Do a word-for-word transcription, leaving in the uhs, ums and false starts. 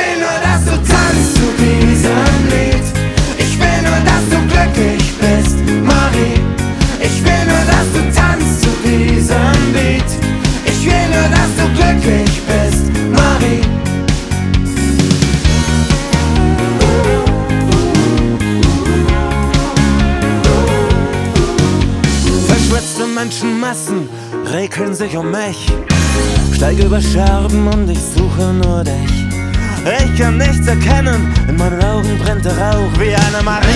will nur, dass du tanzt zu diesem Lied. Ich will nur, dass du glücklich bist, Marie. Ich will nur, dass du tanzt zu diesem Beat. Ich will nur, dass du glücklich bist, Marie. Verschwitzte Menschenmassen regeln sich um mich. Steige über Scherben und ich suche nur dich. Ich kann nichts erkennen, in meinen Augen brennt der Rauch wie eine Marie.